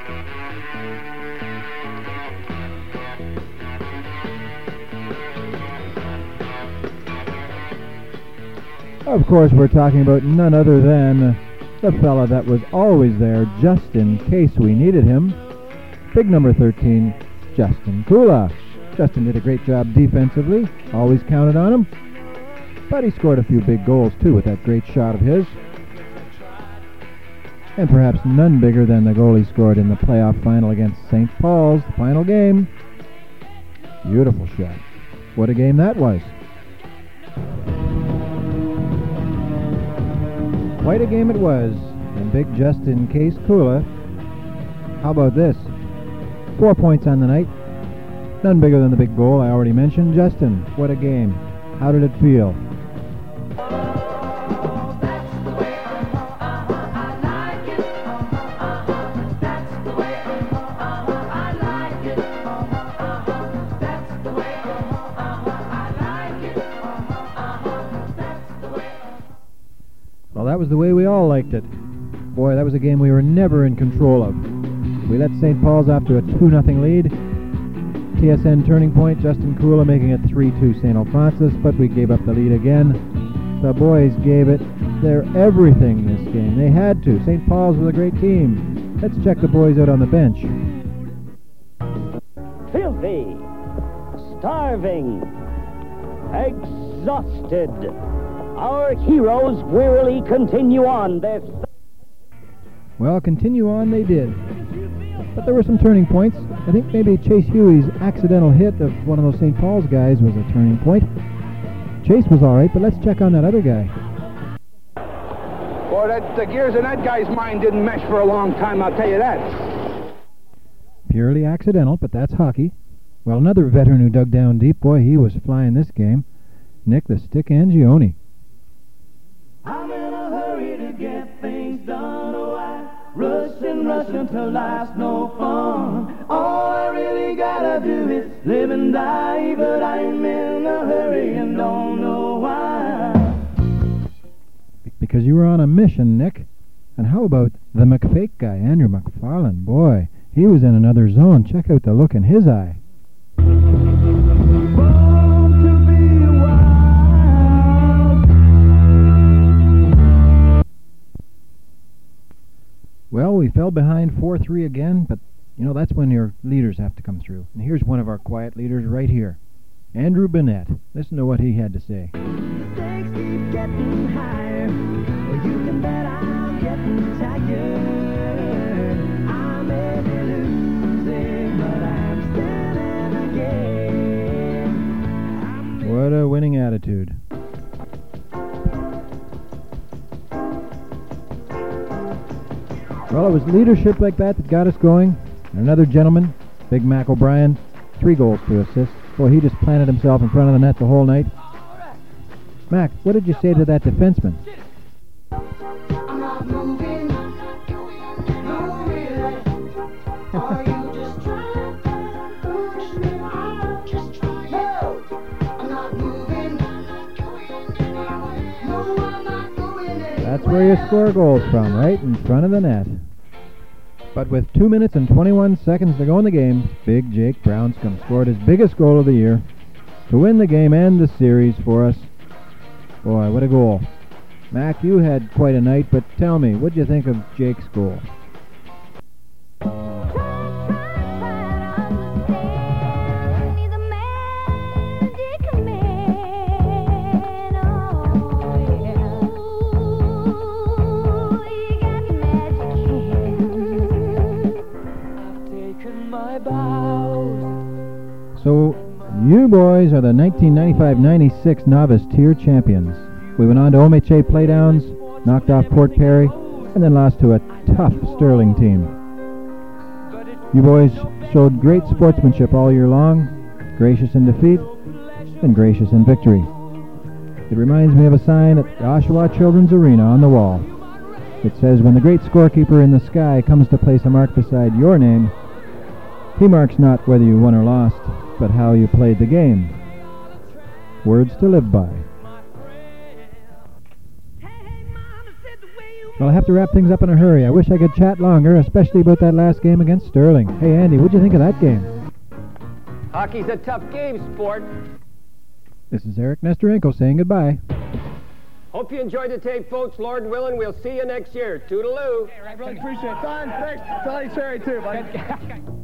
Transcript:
Of course, we're talking about none other than the fella that was always there just in case we needed him. Big number 13, Justin Kula. Justin did a great job defensively, always counted on him, but he scored a few big goals too with that great shot of his. And perhaps none bigger than the goal he scored in the playoff final against St. Paul's, the final game. Beautiful shot. What a game that was. Quite a game it was, and big Justin Case Kula. How about this? 4 points on the night. None bigger than the big goal I already mentioned. Justin, what a game. How did it feel? Well, that was the way we all liked it. Boy, that was a game we were never in control of. We let St. Paul's off to a 2-0 lead. TSN turning point, Justin Kula making it 3-2 St. Alphonsus, but we gave up the lead again. The boys gave it their everything this game. They had to. St. Paul's was a great team. Let's check the boys out on the bench. Filthy, starving, exhausted. Our heroes wearily continue on their... Well, continue on they did. But there were some turning points. I think maybe Chase Huey's accidental hit of one of those St. Paul's guys was a turning point. Chase was all right, but let's check on that other guy. Boy, the gears in that guy's mind didn't mesh for a long time, I'll tell you that. Purely accidental, but that's hockey. Well, another veteran who dug down deep, boy, he was flying this game. Nick the Stick Angione. I'm in a hurry to get things done, oh I rush until life's no fun. All I really gotta do is live and die, but I'm in a hurry and don't know why. Because you were on a mission, Nick. And how about the McFake guy, Andrew McFarland? Boy, he was in another zone. Check out the look in his eye. Well, we fell behind 4-3 again, but, you know, that's when your leaders have to come through. And here's one of our quiet leaders right here, Andrew Bennett. Listen to what he had to say. The stakes keep getting higher. Well, you can bet I'm getting tired. I may be losing, but I'm still in the game. What a winning attitude. Well, it was leadership like that got us going. And another gentleman, Big Mac O'Brien, 3 goals to assist. Boy, he just planted himself in front of the net the whole night. Mac, what did you say to that defenseman? I'm not moving, no really. Are you just trying to push me? I'm just trying. No, I'm not moving. No, I'm not going anywhere. That's where you score goals from, right in front of the net. But with 2 minutes and 21 seconds to go in the game, Big Jake Brownscombe scored his biggest goal of the year to win the game and the series for us. Boy, what a goal. Mac, you had quite a night, but tell me, what did you think of Jake's goal? So, you boys are the 1995-96 Novice Tier champions. We went on to OMHA playdowns, knocked off Port Perry, and then lost to a tough Sterling team. You boys showed great sportsmanship all year long, gracious in defeat, and gracious in victory. It reminds me of a sign at Oshawa Children's Arena on the wall. It says, when the great scorekeeper in the sky comes to place a mark beside your name, he marks not whether you won or lost, but how you played the game. Words to live by. Hey, mama said the way you Well, I have to wrap things up in a hurry. I wish I could chat longer, especially about that last game against Sterling. Hey, Andy, what'd you think of that game? Hockey's a tough game, sport. This is Eric Nestorenko saying goodbye. Hope you enjoyed the tape, folks. Lord willing, we'll see you next year. Toodaloo. I really appreciate it. Don, thanks. Tell you Sherry, too, buddy.